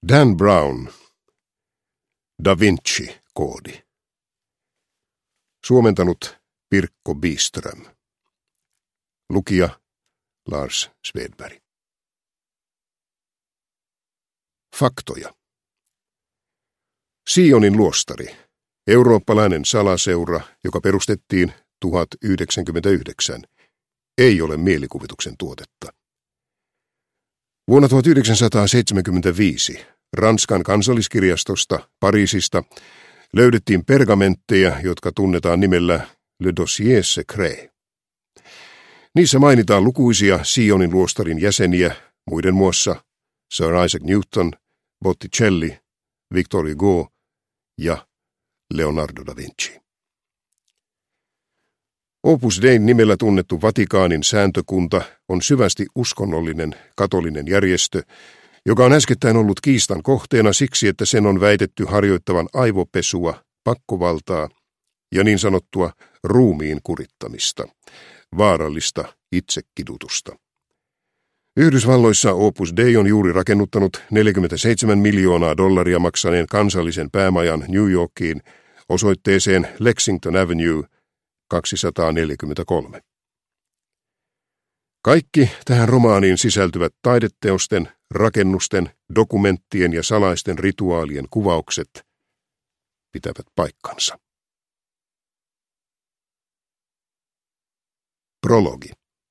Dan Brown, Da Vinci-koodi. Suomentanut Pirkko Biström. Lukija Lars Svedberg. Faktoja. Sionin luostari, eurooppalainen salaseura, joka perustettiin 1099, ei ole mielikuvituksen tuotetta. Vuonna 1975 Ranskan kansalliskirjastosta Pariisista löydettiin pergamentteja, jotka tunnetaan nimellä Le Dossier Secret. Niissä mainitaan lukuisia Sionin luostarin jäseniä, muiden muassa Sir Isaac Newton, Botticelli, Victor Hugo ja Leonardo da Vinci. Opus Dei nimellä tunnettu Vatikaanin sääntökunta on syvästi uskonnollinen katolinen järjestö, joka on äskettäin ollut kiistan kohteena siksi, että sen on väitetty harjoittavan aivopesua, pakkovaltaa ja niin sanottua ruumiin kurittamista, vaarallista itsekidutusta. Yhdysvalloissa Opus Dei on juuri rakennuttanut $47 miljoonaa maksaneen kansallisen päämajan New Yorkiin osoitteeseen Lexington Avenue 243. Kaikki tähän romaaniin sisältyvät taideteosten, rakennusten, dokumenttien ja salaisten rituaalien kuvaukset pitävät paikkansa. Prologi.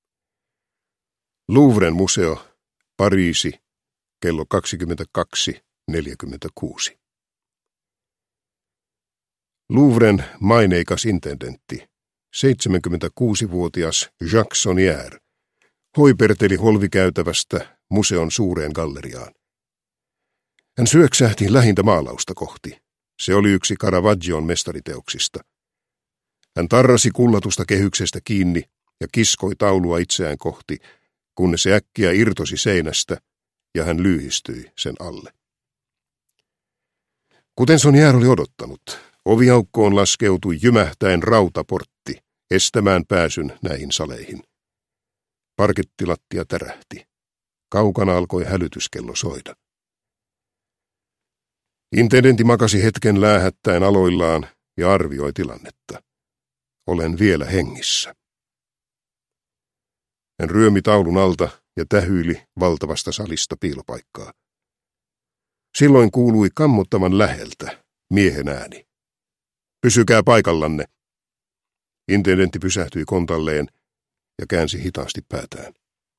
Louvren museo, Pariisi, kello 22:46. Louvren maineikas intendentti, 76-vuotias Jacques Sonnier, hoiperteli holvikäytävästä museon suureen galleriaan. Hän syöksähti lähintä maalausta kohti. Se oli yksi Caravaggion mestariteoksista. Hän tarrasi kullatusta kehyksestä kiinni ja kiskoi taulua itseään kohti, kunnes se äkkiä irtosi seinästä ja hän lyyhistyi sen alle. Kuten Sonnier oli odottanut, oviaukkoon laskeutui jymähtäen rautaportti estämään pääsyn näihin saleihin. Parkettilattia tärähti. Kaukana alkoi hälytyskello soida. Intendentti makasi hetken läähättäen aloillaan ja arvioi tilannetta. Olen vielä hengissä. Hän ryömi taulun alta ja tähyili valtavasta salista piilopaikkaa. Silloin kuului kammottavan läheltä miehen ääni. Pysykää paikallanne. Intendentti pysähtyi kontalleen ja käänsi hitaasti päätään.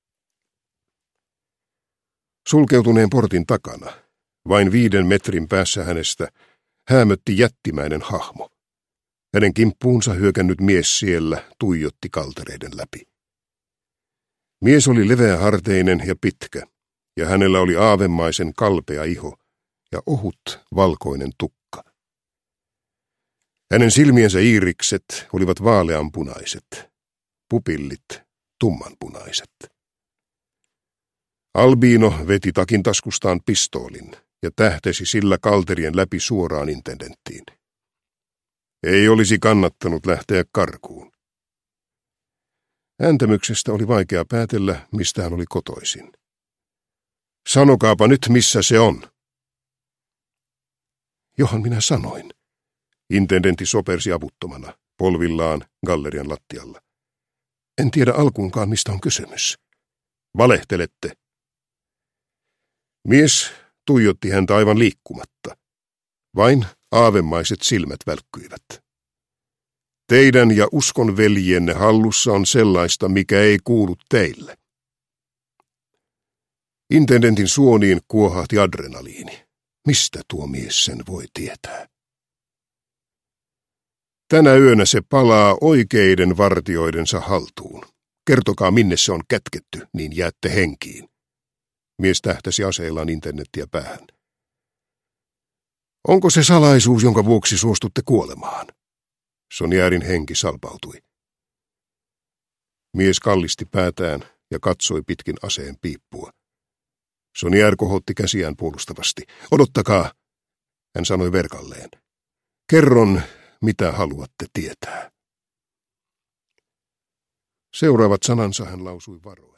Sulkeutuneen portin takana, vain 5 metrin päässä hänestä, häämötti jättimäinen hahmo. Hänen kimppuunsa hyökännyt mies siellä tuijotti kaltereiden läpi. Mies oli leveäharteinen ja pitkä, ja hänellä oli aavemaisen kalpea iho ja ohut valkoinen tukka. Hänen silmiensä iirikset olivat vaaleanpunaiset, pupillit tummanpunaiset. Albino veti takintaskustaan pistoolin ja tähtesi sillä kalterien läpi suoraan intendenttiin. Ei olisi kannattanut lähteä karkuun. Ääntämyksestä oli vaikea päätellä, mistä hän oli kotoisin. Sanokaapa nyt, missä se on. Johan minä sanoin. Intendentti sopersi avuttomana, polvillaan gallerian lattialla. En tiedä alkuunkaan, mistä on kysymys. Valehtelette. Mies tuijotti häntä aivan liikkumatta. Vain aavemaiset silmät välkkyivät. Teidän ja uskonveljienne hallussa on sellaista, mikä ei kuulu teille. Intendentin suoniin kuohahti adrenaliini. Mistä tuo mies sen voi tietää? Tänä yönä se palaa oikeiden vartioidensa haltuun. Kertokaa, minne se on kätketty, niin jäätte henkiin. Mies tähtäsi aseillaan intendenttiä päähän. Onko se salaisuus, jonka vuoksi suostutte kuolemaan? Sonnierin henki salpautui. Mies kallisti päätään ja katsoi pitkin aseen piippua. Sonnier kohotti käsiään puolustavasti. Odottakaa, hän sanoi verkalleen. Kerron, mitä haluatte tietää. Seuraavat sanansa hän lausui varoen.